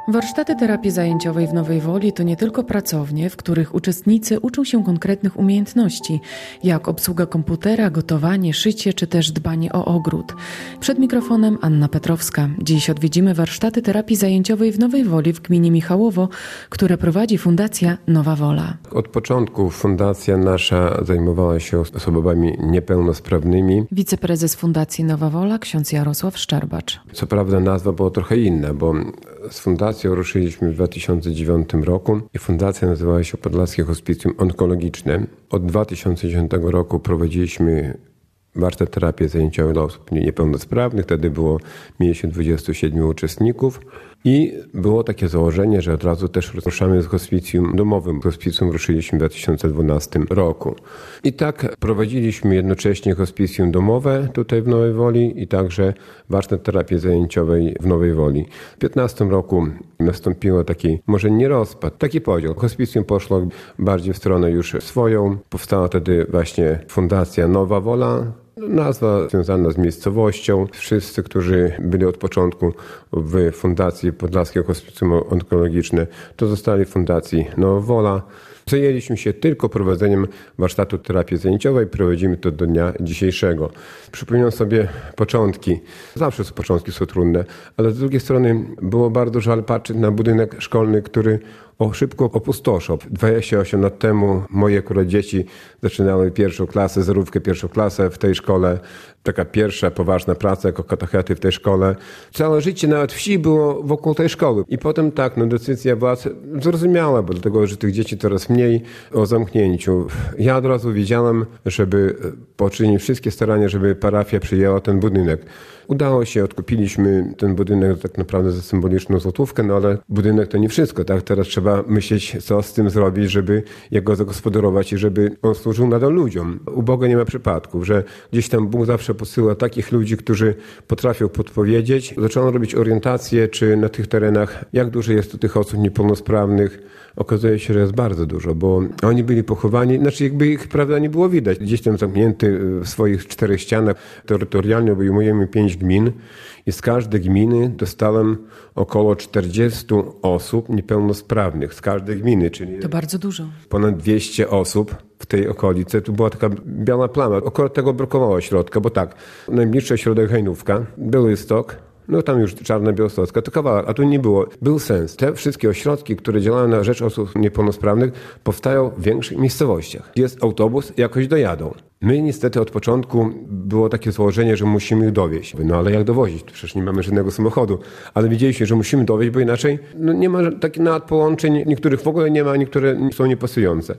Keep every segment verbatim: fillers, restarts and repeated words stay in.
Warsztaty terapii zajęciowej w Nowej Woli to nie tylko pracownie, w których uczestnicy uczą się konkretnych umiejętności, jak obsługa komputera, gotowanie, szycie czy też dbanie o ogród. Przed mikrofonem Anna Petrowska. Dziś odwiedzimy warsztaty terapii zajęciowej w Nowej Woli w gminie Michałowo, które prowadzi Fundacja Nowa Wola. Od początku fundacja nasza zajmowała się osobami niepełnosprawnymi. Wiceprezes Fundacji Nowa Wola, ksiądz Jarosław Szczerbacz. Co prawda nazwa była trochę inna, bo z fundacją ruszyliśmy w dwa tysiące dziewiątym roku i fundacja nazywała się Podlaskie Hospicjum Onkologiczne. Od dwa tysiące dziesiątego roku prowadziliśmy warsztat terapii zajęciowej dla osób niepełnosprawnych. Wtedy było, mieliśmy dwudziestu siedmiu uczestników i było takie założenie, że od razu też ruszamy z hospicjum domowym. Hospicjum ruszyliśmy w dwa tysiące dwunastym roku. I tak prowadziliśmy jednocześnie hospicjum domowe tutaj w Nowej Woli i także warsztat terapii zajęciowej w Nowej Woli. W dwa tysiące piętnastym roku nastąpiło taki, może nie rozpad, taki podział. Hospicjum poszło bardziej w stronę już swoją. Powstała wtedy właśnie Fundacja Nowa Wola. Nazwa związana z miejscowością. Wszyscy, którzy byli od początku w Fundacji Podlaskie Hospicjum Onkologiczne, to zostali w Fundacji Nowa Wola. Zajęliśmy się tylko prowadzeniem warsztatu terapii zajęciowej. Prowadzimy to do dnia dzisiejszego. Przypominam sobie początki. Zawsze początki są trudne, ale z drugiej strony było bardzo żal patrzeć na budynek szkolny, który o szybko opustoszał. dwadzieścia osiem lat temu moje akurat dzieci zaczynały pierwszą klasę, zerówkę pierwszą klasę w tej szkole. Taka pierwsza poważna praca jako katechety w tej szkole. Całe życie nawet wsi było wokół tej szkoły. I potem tak, no decyzja władz zrozumiała, bo dlatego, że tych dzieci coraz mniej o zamknięciu. Ja od razu wiedziałem, żeby poczynić wszystkie starania, żeby parafia przyjęła ten budynek. Udało się, odkupiliśmy ten budynek tak naprawdę za symboliczną złotówkę, no ale budynek to nie wszystko, tak? Teraz trzeba myśleć, co z tym zrobić, żeby jego zagospodarować i żeby on służył nadal ludziom. U Boga nie ma przypadków, że gdzieś tam Bóg zawsze posyła takich ludzi, którzy potrafią podpowiedzieć. Zaczęłam robić orientację, czy na tych terenach, jak dużo jest tu tych osób niepełnosprawnych. Okazuje się, że jest bardzo dużo, bo oni byli pochowani, znaczy jakby ich, prawda, nie było widać. Gdzieś tam zamknięty w swoich czterech ścianach. Terytorialnie obejmujemy pięć gmin i z każdej gminy dostałem około czterdzieści osób niepełnosprawnych. Z każdej gminy, czyli to bardzo dużo. Ponad dwieście osób w tej okolicy. Tu była taka biała plama. Około tego brakowało środka, bo tak, najbliższy ośrodek Hajnówka, Białystok, no tam już Czarna Białostocka, to kawałek, a tu nie było. Był sens. Te wszystkie ośrodki, które działają na rzecz osób niepełnosprawnych, powstają w większych miejscowościach. Jest autobus, jakoś dojadą. My niestety od początku było takie założenie, że musimy ich dowieźć. No ale jak dowozić? Przecież nie mamy żadnego samochodu. Ale widzieliśmy, że musimy dowieźć, bo inaczej no, nie ma takich nadpołączeń. Niektórych w ogóle nie ma, niektóre są niepasujące.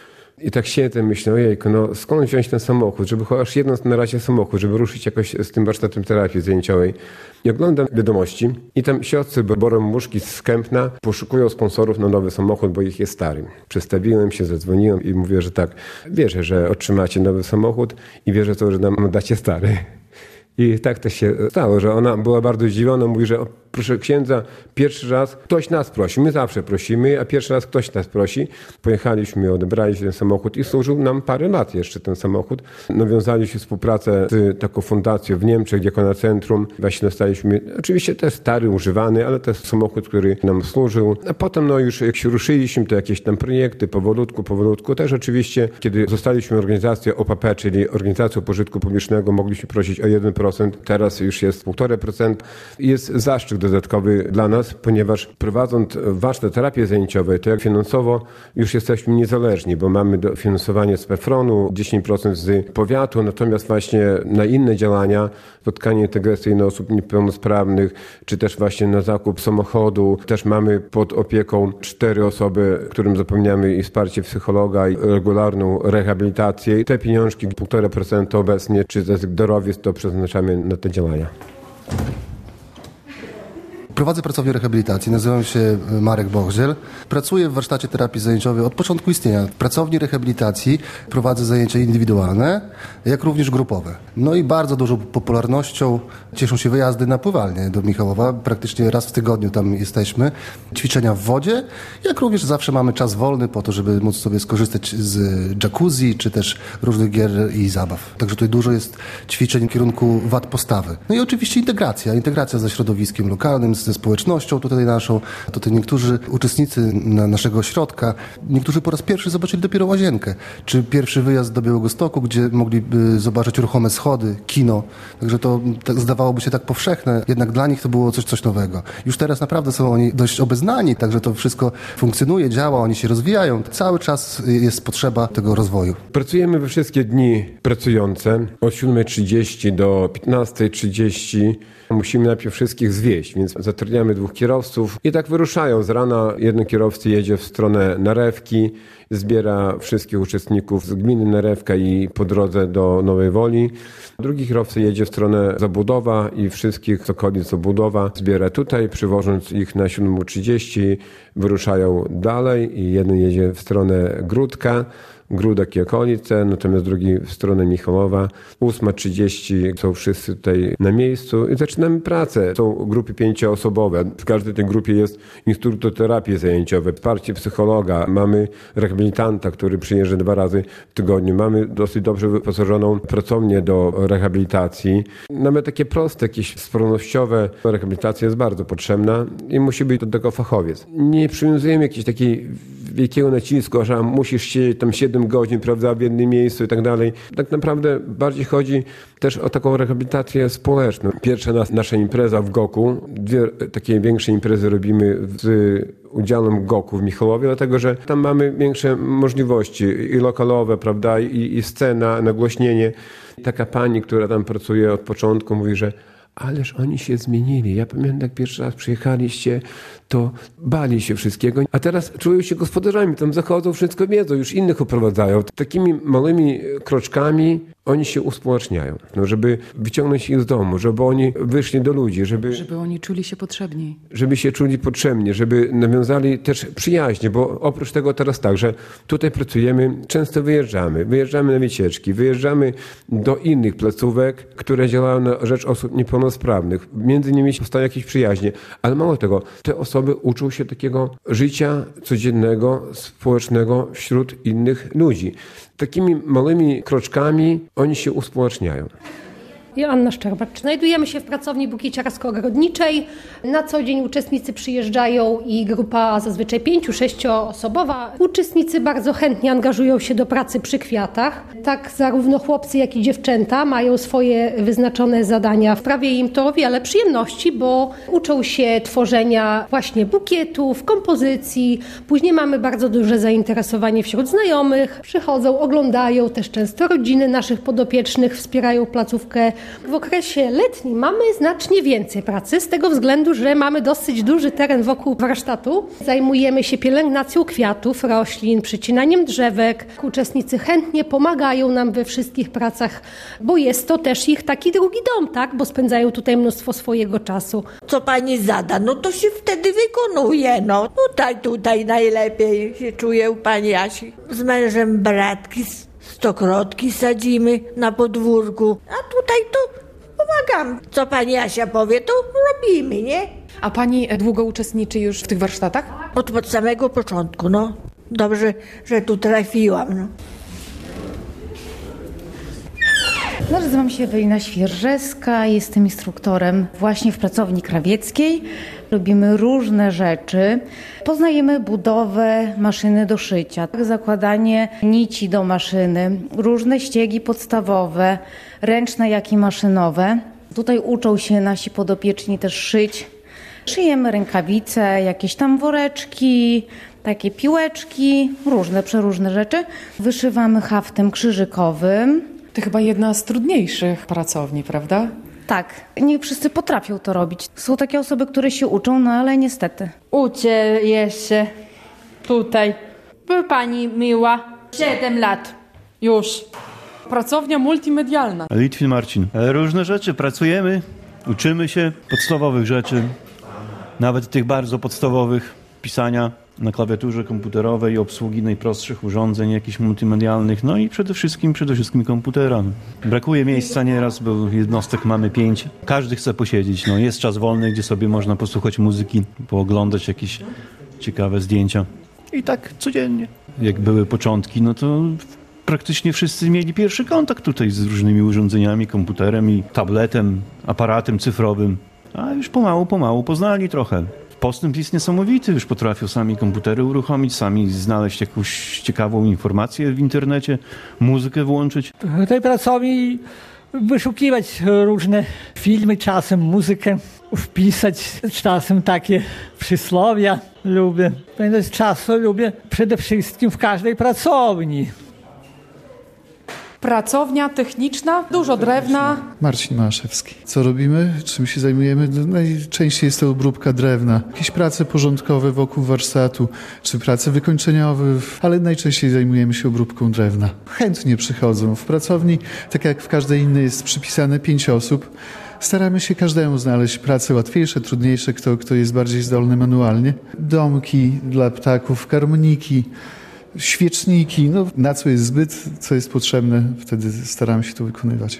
I tak siedzę, myślę, ojejku, no skąd wziąć ten samochód, żeby chociaż jeden na razie samochód, żeby ruszyć jakoś z tym warsztatem terapii zajęciowej. I oglądam wiadomości i tam siostry Borą Muszki z Kępna poszukują sponsorów na nowy samochód, bo ich jest stary. Przedstawiłem się, zadzwoniłem i mówię, że tak, wierzę, że otrzymacie nowy samochód i wierzę to, że nam dacie stary. I tak to się stało, że ona była bardzo zdziwiona, mówi, że proszę księdza, pierwszy raz ktoś nas prosi, my zawsze prosimy, a pierwszy raz ktoś nas prosi. Pojechaliśmy, odebraliśmy ten samochód i służył nam parę lat jeszcze ten samochód. Nawiązaliśmy współpracę z taką fundacją w Niemczech, Diakona Centrum. Właśnie dostaliśmy, oczywiście też stary, używany, ale to jest samochód, który nam służył. A potem no już jak się ruszyliśmy, to jakieś tam projekty, powolutku, powolutku. Też oczywiście, kiedy zostaliśmy organizacją O P P, czyli Organizacją Pożytku Publicznego, mogliśmy prosić o jeden procent, teraz już jest półtora procent. Jest zaszczyt dodatkowy dla nas, ponieważ prowadząc warsztat terapii zajęciowej, to jak finansowo już jesteśmy niezależni, bo mamy dofinansowanie z PFRON-u, dziesięć procent z powiatu, natomiast właśnie na inne działania, spotkanie integracyjne osób niepełnosprawnych, czy też właśnie na zakup samochodu, też mamy pod opieką cztery osoby, którym zapewniamy i wsparcie psychologa, i regularną rehabilitację. I te pieniążki, półtora procent obecnie, czy ze zdrowiec, to przeznaczamy na te działania. Prowadzę pracownię rehabilitacji, nazywam się Marek Bochziel. Pracuję w warsztacie terapii zajęciowej od początku istnienia. W pracowni rehabilitacji prowadzę zajęcia indywidualne, jak również grupowe. No i bardzo dużą popularnością cieszą się wyjazdy na pływalnię do Michałowa. Praktycznie raz w tygodniu tam jesteśmy. Ćwiczenia w wodzie, jak również zawsze mamy czas wolny po to, żeby móc sobie skorzystać z jacuzzi, czy też różnych gier i zabaw. Także tutaj dużo jest ćwiczeń w kierunku wad postawy. No i oczywiście integracja. Integracja ze środowiskiem lokalnym, z ze społecznością tutaj naszą. Tutaj niektórzy uczestnicy na naszego ośrodka, niektórzy po raz pierwszy zobaczyli dopiero łazienkę, czy pierwszy wyjazd do Białegostoku, gdzie mogliby zobaczyć ruchome schody, kino. Także to tak zdawałoby się tak powszechne, jednak dla nich to było coś, coś nowego. Już teraz naprawdę są oni dość obeznani, także to wszystko funkcjonuje, działa, oni się rozwijają. Cały czas jest potrzeba tego rozwoju. Pracujemy we wszystkie dni pracujące od siódma trzydzieści do piętnasta trzydzieści. Musimy najpierw wszystkich zwieźć, więc zatrudniamy dwóch kierowców i tak wyruszają. Z rana jeden kierowca jedzie w stronę Narewki, zbiera wszystkich uczestników z gminy Narewka i po drodze do Nowej Woli. Drugi kierowca jedzie w stronę Zabudowa i wszystkich z okolic Zabudowa zbiera tutaj, przywożąc ich na siódma trzydzieści, wyruszają dalej i jeden jedzie w stronę Gródka, Gródek i okolice, natomiast drugi w stronę Michalowa. ósma trzydzieści są wszyscy tutaj na miejscu i zaczynamy pracę. Są grupy pięcioosobowe. W każdej tej grupie jest instruktor terapii zajęciowej, wsparcie psychologa. Mamy rehabilitanta, który przyjeżdża dwa razy w tygodniu. Mamy dosyć dobrze wyposażoną pracownię do rehabilitacji. Nawet takie proste, jakieś sprawnościowe rehabilitacja jest bardzo potrzebna i musi być do tego fachowiec. Nie przywiązujemy jakiejś takiej wielkiego nacisku, że musisz siedzieć tam siedem godzin, prawda, w jednym miejscu i tak dalej. Tak naprawdę bardziej chodzi też o taką rehabilitację społeczną. Pierwsza nas, nasza impreza w Goku, dwie takie większe imprezy robimy z udziałem Goku w Michalowie, dlatego że tam mamy większe możliwości i lokalowe, prawda, i, i scena, nagłośnienie. Taka pani, która tam pracuje od początku, mówi, że ależ oni się zmienili. Ja pamiętam, jak pierwszy raz przyjechaliście, to bali się wszystkiego, a teraz czują się gospodarzami, tam zachodzą, wszystko wiedzą, już innych oprowadzają. Takimi małymi kroczkami oni się uspołeczniają, no, żeby wyciągnąć ich z domu, żeby oni wyszli do ludzi, żeby... Żeby oni czuli się potrzebni. Żeby się czuli potrzebni, żeby nawiązali też przyjaźnie, bo oprócz tego teraz tak, że tutaj pracujemy, często wyjeżdżamy, wyjeżdżamy na wycieczki, wyjeżdżamy do innych placówek, które działają na rzecz osób niepełnosprawnych. Między nimi powstają jakieś przyjaźnie, ale mało tego, te osoby uczą się takiego życia codziennego, społecznego wśród innych ludzi. Takimi małymi kroczkami oni się uspołeczniają. Joanna Szczerbacz. Znajdujemy się w pracowni bukieciarsko-ogrodniczej. Na co dzień uczestnicy przyjeżdżają i grupa zazwyczaj pięciu, sześcioosobowa. Uczestnicy bardzo chętnie angażują się do pracy przy kwiatach. Tak zarówno chłopcy, jak i dziewczęta mają swoje wyznaczone zadania. Wprawia im to o wiele przyjemności, bo uczą się tworzenia właśnie bukietów, kompozycji. Później mamy bardzo duże zainteresowanie wśród znajomych. Przychodzą, oglądają, też często rodziny naszych podopiecznych wspierają placówkę. W okresie letnim mamy znacznie więcej pracy z tego względu, że mamy dosyć duży teren wokół warsztatu. Zajmujemy się pielęgnacją kwiatów, roślin, przycinaniem drzewek. Uczestnicy chętnie pomagają nam we wszystkich pracach, bo jest to też ich taki drugi dom, tak? Bo spędzają tutaj mnóstwo swojego czasu. Co pani zada, no to się wtedy wykonuje, no. Tutaj, tutaj najlepiej się czuję u pani Jasi. Z mężem bratki, stokrotki sadzimy na podwórku, a tutaj to pomagam. Co pani Jasia powie, to robimy, nie? A pani długo uczestniczy już w tych warsztatach? Od, od samego początku, no. Dobrze, że tu trafiłam, no. Nazywam się Ewelina Świerżewska, jestem instruktorem właśnie w pracowni krawieckiej. Robimy różne rzeczy. Poznajemy budowę maszyny do szycia, zakładanie nici do maszyny, różne ściegi podstawowe, ręczne jak i maszynowe. Tutaj uczą się nasi podopieczni też szyć. Szyjemy rękawice, jakieś tam woreczki, takie piłeczki, różne, przeróżne rzeczy. Wyszywamy haftem krzyżykowym. To chyba jedna z trudniejszych pracowni, prawda? Tak, nie wszyscy potrafią to robić. Są takie osoby, które się uczą, no ale niestety. Uczę jeszcze tutaj. By pani miła. Siedem lat. Już. Pracownia multimedialna. Litwin Marcin. Różne rzeczy pracujemy, uczymy się podstawowych rzeczy, nawet tych bardzo podstawowych, pisania na klawiaturze komputerowej, obsługi najprostszych urządzeń jakichś multimedialnych, no i przede wszystkim, przede wszystkim komputera. Brakuje miejsca nieraz, bo jednostek mamy pięć. Każdy chce posiedzieć, no jest czas wolny, gdzie sobie można posłuchać muzyki, pooglądać jakieś ciekawe zdjęcia. I tak codziennie. Jak były początki, no to praktycznie wszyscy mieli pierwszy kontakt tutaj z różnymi urządzeniami, komputerem i tabletem, aparatem cyfrowym. A już pomału, pomału poznali trochę. Postęp jest niesamowity, już potrafią sami komputery uruchomić, sami znaleźć jakąś ciekawą informację w internecie, muzykę włączyć. W tej pracowni wyszukiwać różne filmy, czasem muzykę, wpisać czasem takie przysłowia lubię. Spędzać czasu lubię przede wszystkim w każdej pracowni. Pracownia techniczna, dużo drewna. Marcin Maszewski. Co robimy? Czym się zajmujemy? Najczęściej jest to obróbka drewna. Jakieś prace porządkowe wokół warsztatu, czy prace wykończeniowe, ale najczęściej zajmujemy się obróbką drewna. Chętnie przychodzą. W pracowni, tak jak w każdej innej, jest przypisane pięć osób. Staramy się każdemu znaleźć prace łatwiejsze, trudniejsze, kto, kto jest bardziej zdolny manualnie. Domki dla ptaków, karmoniki, świeczniki, no na co jest zbyt, co jest potrzebne, wtedy staramy się to wykonywać.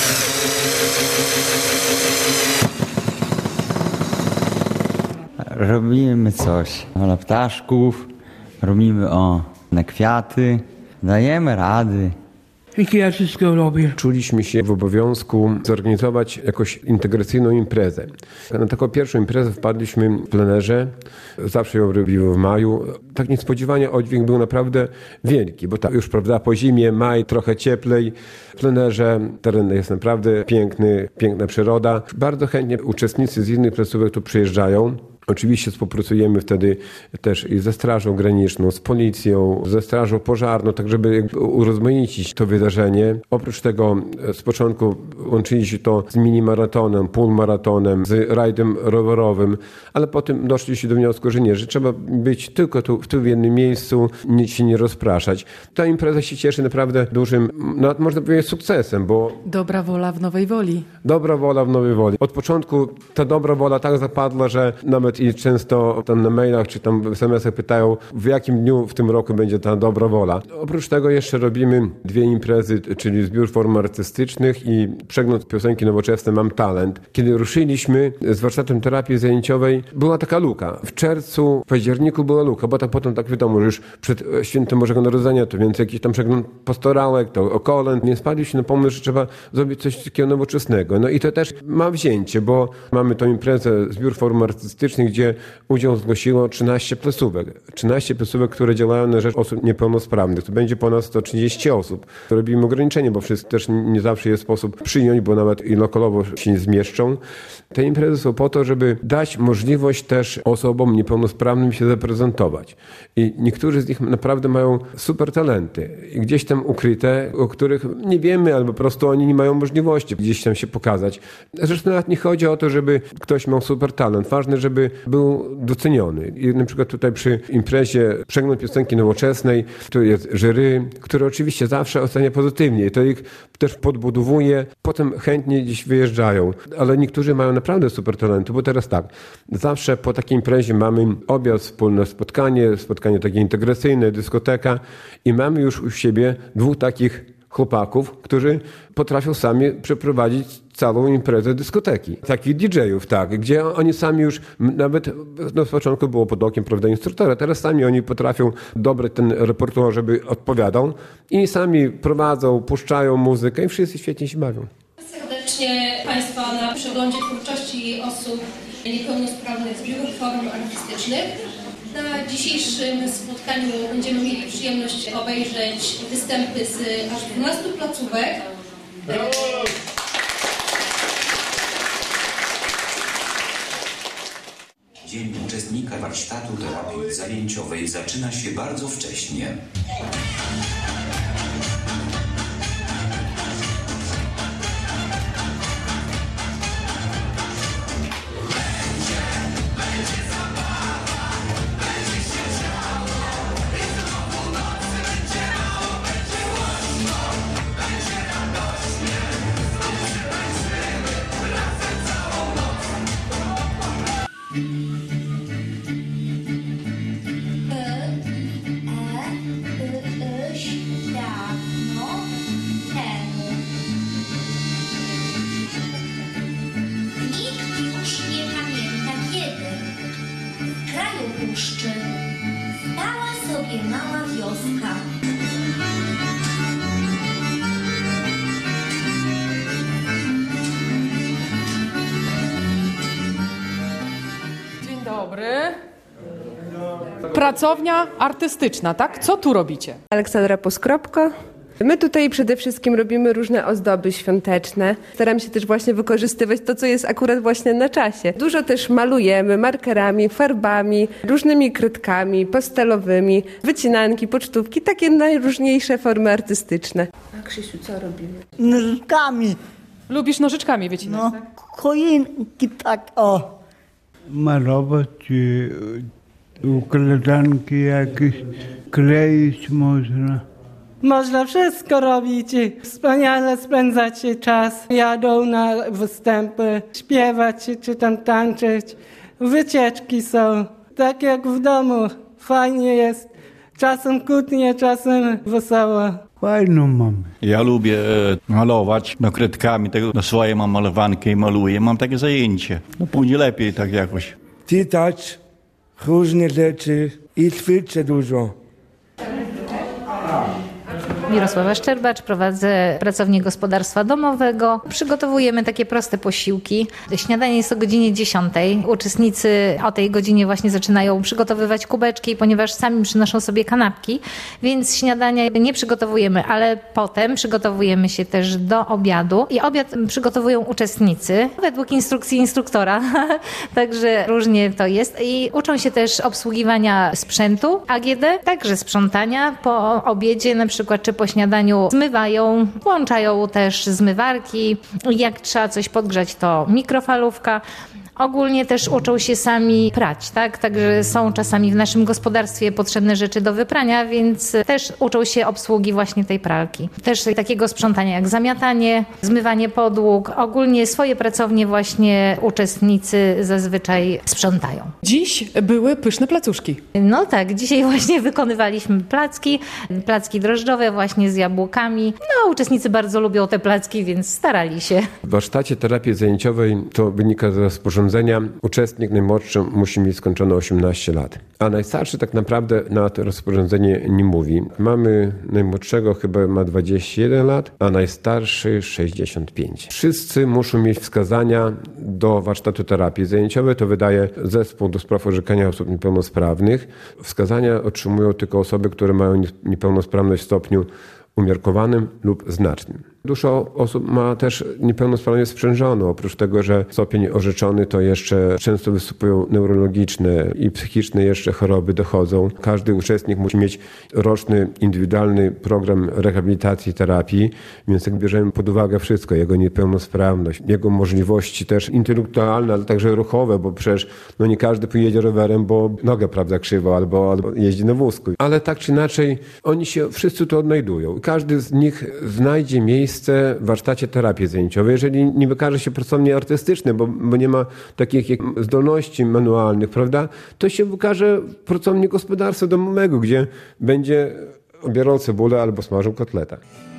Robimy coś dla ptaszków, robimy o na kwiaty, dajemy rady. Jakie ja wszystko robię. Czuliśmy się w obowiązku zorganizować jakąś integracyjną imprezę. Na taką pierwszą imprezę wpadliśmy w plenerze. Zawsze ją robimy w maju. Tak niespodziewanie oddźwięk był naprawdę wielki, bo tak już, prawda, po zimie, maj, trochę cieplej. W plenerze teren jest naprawdę piękny, piękna przyroda. Bardzo chętnie uczestnicy z innych placówek tu przyjeżdżają. Oczywiście współpracujemy wtedy też i ze Strażą Graniczną, z Policją, ze Strażą Pożarną, tak żeby urozmaicić to wydarzenie. Oprócz tego z początku łączyliśmy to z mini-maratonem, półmaratonem, z rajdem rowerowym, ale potem doszliśmy do wniosku, że nie, że trzeba być tylko tu, tu w jednym miejscu, nic się nie rozpraszać. Ta impreza się cieszy naprawdę dużym, no, można powiedzieć, sukcesem, bo... Dobra wola w Nowej Woli. Dobra wola w Nowej Woli. Od początku ta dobra wola tak zapadła, że nawet i często tam na mailach czy tam w es em esach pytają, w jakim dniu w tym roku będzie ta dobra wola. Oprócz tego jeszcze robimy dwie imprezy, czyli zbiór form artystycznych i przegląd piosenki nowoczesnej Mam Talent. Kiedy ruszyliśmy z warsztatem terapii zajęciowej, była taka luka. W czerwcu, w październiku była luka, bo tam potem tak wiadomo, że już przed świętem Bożego Narodzenia to więc jakiś tam przegląd pastorałek, to o kolęd. Nie spadliśmy na pomysł, że trzeba zrobić coś takiego nowoczesnego. No i to też ma wzięcie, bo mamy tą imprezę zbiór form artystycznych, gdzie udział zgłosiło trzynaście placówek. trzynaście placówek, które działają na rzecz osób niepełnosprawnych. To będzie ponad sto trzydzieści osób. Robimy ograniczenie, bo wszyscy też nie zawsze jest sposób przyjąć, bo nawet i lokalowo się nie zmieszczą. Te imprezy są po to, żeby dać możliwość też osobom niepełnosprawnym się zaprezentować. I niektórzy z nich naprawdę mają super talenty. I gdzieś tam ukryte, o których nie wiemy, albo po prostu oni nie mają możliwości gdzieś tam się pokazać. Zresztą nawet nie chodzi o to, żeby ktoś miał super talent. Ważne, żeby był doceniony. I na przykład tutaj przy imprezie Przegląd Piosenki Nowoczesnej, to jest jury, które oczywiście zawsze ocenia pozytywnie. To ich też podbudowuje. Potem chętnie gdzieś wyjeżdżają. Ale niektórzy mają naprawdę super talenty, bo teraz tak, zawsze po takiej imprezie mamy obiad, wspólne spotkanie, spotkanie takie integracyjne, dyskoteka i mamy już u siebie dwóch takich chłopaków, którzy potrafią sami przeprowadzić całą imprezę dyskoteki. Takich didżejów, tak, gdzie oni sami już, nawet no, z początku było pod okiem, prawda, instruktora, teraz sami oni potrafią dobrać ten repertuar, żeby odpowiadał i sami prowadzą, puszczają muzykę i wszyscy świetnie się bawią. Serdecznie Państwa na przeglądzie twórczości osób niepełnosprawnych z zbiór form artystycznych. Na dzisiejszym spotkaniu będziemy mieli przyjemność obejrzeć występy z aż dwunastu placówek. Dzień uczestnika warsztatu terapii zajęciowej zaczyna się bardzo wcześnie. Stała sobie mała wioska. pracownia artystyczna, tak? Co tu robicie? Aleksandra Poskropko. My tutaj przede wszystkim robimy różne ozdoby świąteczne. Staram się też właśnie wykorzystywać to, co jest akurat właśnie na czasie. Dużo też malujemy markerami, farbami, różnymi kredkami pastelowymi, wycinanki, pocztówki, takie najróżniejsze formy artystyczne. A Krzysiu, co robimy? Nożyczkami. Lubisz nożyczkami wycinać, no, tak? Choinki tak, o. Malować, układanki jakieś, kleić można. Można wszystko robić, wspaniale spędzać czas, jadą na występy, śpiewać czy tam tańczyć. Wycieczki są, tak jak w domu, fajnie jest, czasem kłótnie, czasem wesoło. Fajną mamy. Ja lubię malować no, kredkami, tego na swoje mam malowanki i maluję, mam takie zajęcie. No później lepiej tak jakoś. Czytać różne rzeczy i ćwiczę dużo. Mirosława Szczerbacz, prowadzę pracownię gospodarstwa domowego. Przygotowujemy takie proste posiłki. Śniadanie jest o godzinie dziesiątej. Uczestnicy o tej godzinie właśnie zaczynają przygotowywać kubeczki, ponieważ sami przynoszą sobie kanapki, więc śniadania nie przygotowujemy, ale potem przygotowujemy się też do obiadu i obiad przygotowują uczestnicy według instrukcji instruktora, także różnie to jest i uczą się też obsługiwania sprzętu A G D, także sprzątania po obiedzie na przykład, czy po śniadaniu zmywają, włączają też zmywarki. Jak trzeba coś podgrzać, to mikrofalówka. Ogólnie też uczą się sami prać, tak? Także są czasami w naszym gospodarstwie potrzebne rzeczy do wyprania, więc też uczą się obsługi właśnie tej pralki. Też takiego sprzątania jak zamiatanie, zmywanie podłóg. Ogólnie swoje pracownie właśnie uczestnicy zazwyczaj sprzątają. Dziś były pyszne placuszki. No tak, dzisiaj właśnie wykonywaliśmy placki, placki drożdżowe właśnie z jabłkami. No, uczestnicy bardzo lubią te placki, więc starali się. W warsztacie terapii zajęciowej to wynika z rozporządzenia. Uczestnik najmłodszy musi mieć skończone osiemnaście lat, a najstarszy tak naprawdę na to rozporządzenie nie mówi. Mamy najmłodszego, chyba ma dwadzieścia jeden lat, a najstarszy sześćdziesiąt pięć. Wszyscy muszą mieć wskazania do warsztatu terapii zajęciowej, to wydaje Zespół do Spraw Orzekania Osób Niepełnosprawnych. Wskazania otrzymują tylko osoby, które mają niepełnosprawność w stopniu umiarkowanym lub znacznym. Dużo osób ma też niepełnosprawność sprzężoną. Oprócz tego, że stopień orzeczony, to jeszcze często występują neurologiczne i psychiczne jeszcze choroby dochodzą. Każdy uczestnik musi mieć roczny, indywidualny program rehabilitacji i terapii, więc jak bierzemy pod uwagę wszystko, jego niepełnosprawność, jego możliwości też intelektualne, ale także ruchowe, bo przecież no nie każdy pojedzie rowerem, bo nogę, prawda, krzywo albo, albo jeździ na wózku. Ale tak czy inaczej, oni się wszyscy tu odnajdują. Każdy z nich znajdzie miejsce w warsztacie terapii zajęciowej, jeżeli nie wykaże się pracownie artystyczne, bo, bo nie ma takich jak zdolności manualnych, prawda, to się wykaże w pracowni gospodarstwa domowego, gdzie będzie obierał cebulę albo smażył kotleta.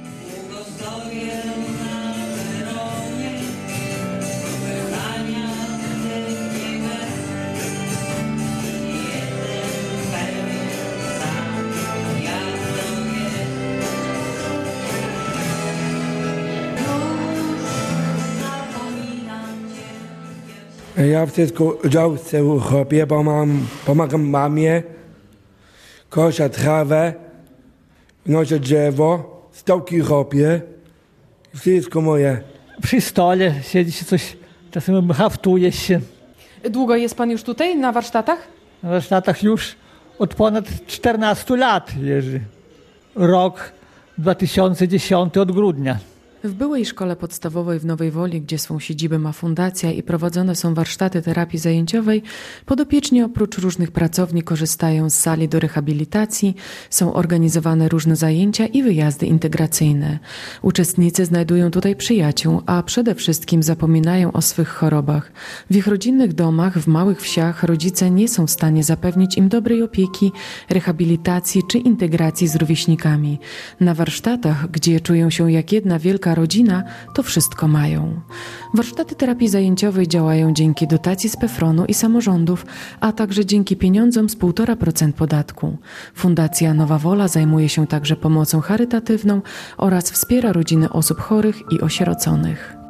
Ja wszystko działce robię, bo mam, pomagam mamie, koszę trawę, noszę drzewo, stołki robię, wszystko moje. Przy stole siedzi się coś, czasem haftuje się. Długo jest pan już tutaj na warsztatach? Na warsztatach już od ponad czternastu lat jeżdżę. Rok dwa tysiące dziesiąty od grudnia. W byłej szkole podstawowej w Nowej Woli, gdzie swą siedzibę ma fundacja i prowadzone są warsztaty terapii zajęciowej, podopieczni oprócz różnych pracowni korzystają z sali do rehabilitacji, są organizowane różne zajęcia i wyjazdy integracyjne. Uczestnicy znajdują tutaj przyjaciół, a przede wszystkim zapominają o swych chorobach. W ich rodzinnych domach, w małych wsiach rodzice nie są w stanie zapewnić im dobrej opieki, rehabilitacji czy integracji z rówieśnikami. Na warsztatach, gdzie czują się jak jedna wielka rodzina, to wszystko mają. Warsztaty terapii zajęciowej działają dzięki dotacji z PEFRON-u i samorządów, a także dzięki pieniądzom z półtora procent podatku. Fundacja Nowa Wola zajmuje się także pomocą charytatywną oraz wspiera rodziny osób chorych i osieroconych.